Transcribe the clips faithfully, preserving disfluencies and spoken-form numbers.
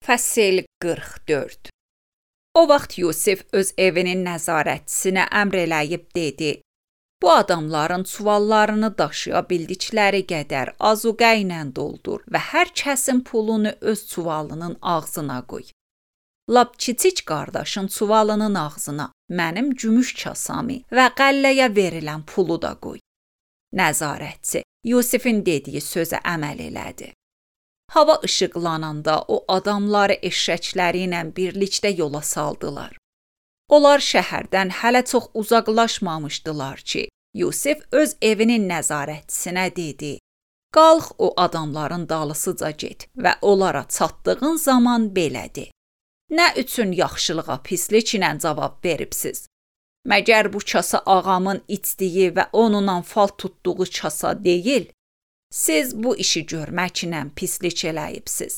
Fəsil qırx dörd. O vaxt Yusif öz evinin nəzarətçisinə əmr eləyib dedi: Bu adamların çuvallarını daşıya bildikləri qədər azuqə ilə doldur və hər kəsin pulunu öz çuvalının ağzına qoy. Lap kiçik qardaşın çuvalının ağzına mənim gümüş kasamı və qəlləyə verilən pulu da qoy. Nəzarətçi Yusifin dediyi sözə əməl elədi. Hava işıqlananda o adamları eşşəkləri ilə birlikdə yola saldılar. Onlar şəhərdən hələ çox uzaqlaşmamışdılar ki, Yusif öz evinin nəzarətçisinə dedi: Qalx o adamların dalısıca get və onlara çatdığın zaman belə de. Nə üçün yaxşılığa pisliklə cavab veribsiz? Məgər bu kasa ağamın içdiyi və onunla fal tutduğu kasa deyil? Siz bu işi görməklə pislik eləyibsiz.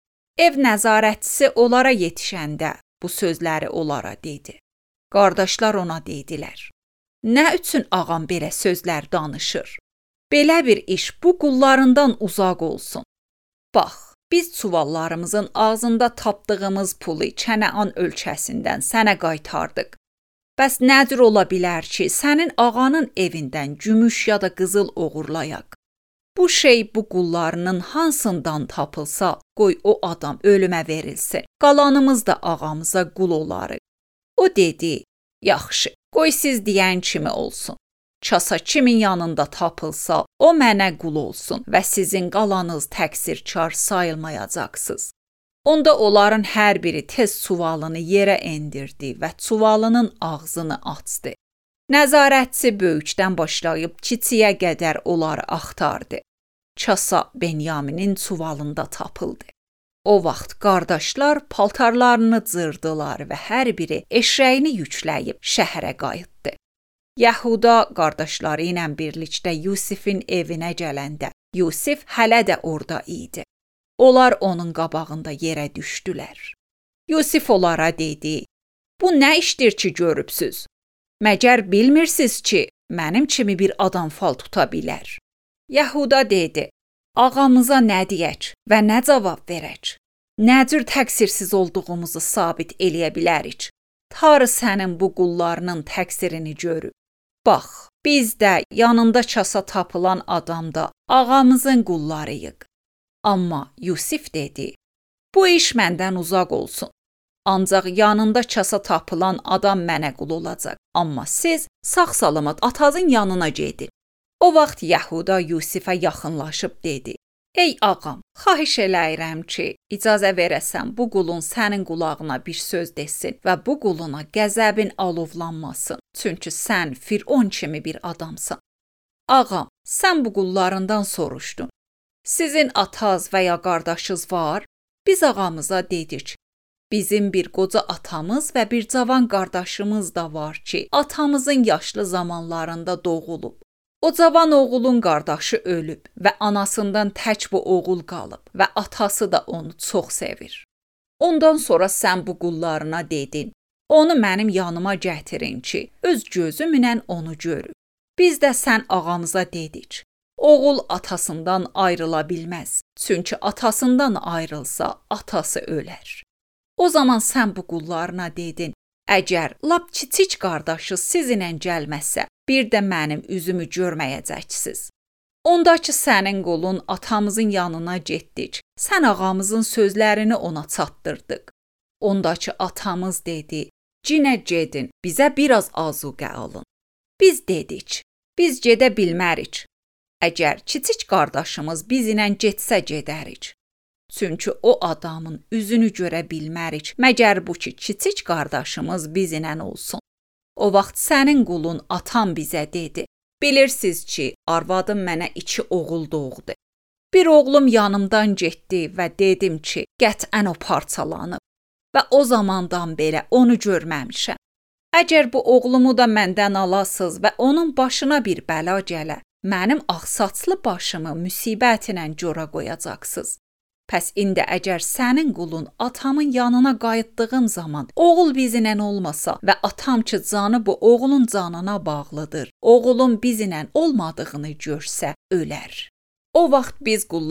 Ev nəzarətçisi onlara yetişəndə bu sözləri onlara dedi. Qardaşlar ona dedilər: Nə üçün ağam belə sözlər danışır? Belə bir iş bu qullarından uzaq olsun. Bax, biz çuvallarımızın ağzında tapdığımız pulu Kənəan ölkəsindən sənə qaytardıq. Bəs nə cür ola bilər ki, sənin ağanın evindən gümüş ya da qızıl oğurlayaq? Bu şey bu qullarının hansından tapılsa, qoy o adam ölümə verilsin. Qalanımız da ağamıza qul olarıq. O dedi: Yaxşı, qoy siz deyən kimi olsun. Kasa kimin yanında tapılsa, o mənə qul olsun və sizin qalanınız təqsirkar sayılmayacaqsınız. Onda onların hər biri tez çuvalını yerə endirdi və çuvalının ağzını açdı. Nəzarətçi böyükdən başlayıb kiçiyə qədər onları axtardı. Kasa Benyaminin çuvalında tapıldı. O vaxt qardaşlar paltarlarını cırdılar və hər biri eşrəyini yükləyib şəhərə qayıtdı. Yahuda qardaşları ilə birlikdə Yusifin evinə gələndə Yusif hələ də orada idi. Onlar onun qabağında yerə düşdülər. Yusif onlara dedi: Bu nə işdir ki görübsüz? Məgər bilmirsiniz ki, mənim kimi bir adam fal tuta bilər? Yahuda dedi: Ağamıza nə deyək və nə cavab verək? Nə cür təqsirsiz olduğumuzu sabit eləyə bilərik? Tanrı sənin bu qullarının təqsirini görüb. Bax, biz də yanında kasa tapılan adam da ağamızın qullarıyıq. Amma Yusif dedi: Bu iş məndən uzaq olsun. Ancaq yanında kasa tapılan adam mənə qul olacaq. Amma siz sağ-salamat atanızın yanına gedin. O vaxt Yahuda Yusifə yaxınlaşıb dedi: Ey ağam, xahiş eləyirəm ki, icazə verəsən bu qulun sənin qulağına bir söz desin və bu quluna qəzəbin alovlanmasın. Çünki sən Firon kimi bir adamsan. Ağam, sən bu qullarından soruşdun. Sizin ataz və ya qardaşınız var? Biz ağamıza dedik: Bizim bir qoca atamız və bir cavan qardaşımız da var ki, atamızın yaşlı zamanlarında doğulub. O cavan oğulun qardaşı ölüb və anasından tək bu oğul qalıb və atası da onu çox sevir. Ondan sonra sən bu qullarına dedin: Onu mənim yanıma gətirin ki, öz gözümlə onu görüm. Biz də sən ağamıza dedik: Oğul atasından ayrıla bilməz. Çünki atasından ayrılsa, atası ölər. O zaman sən bu qullarına dedin: Əgər lap kiçik qardaşı sizinlə gəlməsə, bir də mənim üzümü görməyəcəksiniz. Ondakı sənin qulun atamızın yanına getdik. Sən ağamızın sözlərini ona çatdırdıq. Ondakı atamız dedi: Cinə gedin, bizə biraz azuqə alın. Biz dedik: Biz gedə bilmərik. Əgər kiçik qardaşımız bizlə getsə gedərik. Çünki o adamın üzünü görə bilmərik, məgər bu ki, kiçik qardaşımız bizlə olsun. O vaxt sənin qulun atam bizə dedi: Bilirsiniz ki, arvadım mənə iki oğul doğdu. Bir oğlum yanımdan getdi və dedim ki, qətvən o parçalanıb və o zamandan belə onu görməmişəm. Əgər bu oğlumu da məndən alasız və onun başına bir bəla gələ, mənim ağsaçlı başımı müsibətlə cora qoyacaqsınız. Pəs indi əgər sənin qulun atamın yanına qayıtdığım zaman oğul bizlə olmasa və atam ki canı bu oğulun canına bağlıdır, oğulun bizlə olmadığını görsə ölər. O vaxt biz qulların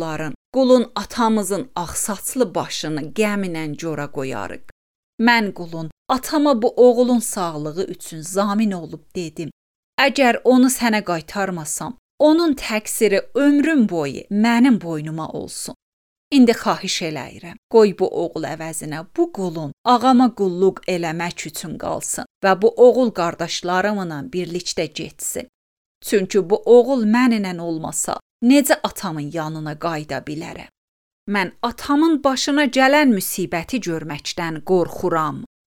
Qulun atamızın ağsaçlı başını qəminən cora qoyarıq. Mən qulun atama bu oğlun sağlığı üçün zamin olub dedim. Əgər onu sənə qaytarmasam, onun təqsiri ömrüm boyu mənim boynuma olsun. İndi xahiş eləyirəm, qoy bu oğul əvəzinə bu qulun ağama qulluq eləmək üçün qalsın və bu oğul qardaşlarımla birlikdə getsin. Çünki bu oğul mənimlə olmasa, necə atamın yanına qayıda bilərəm? Mən atamın başına gələn müsibəti görməkdən qorxuram.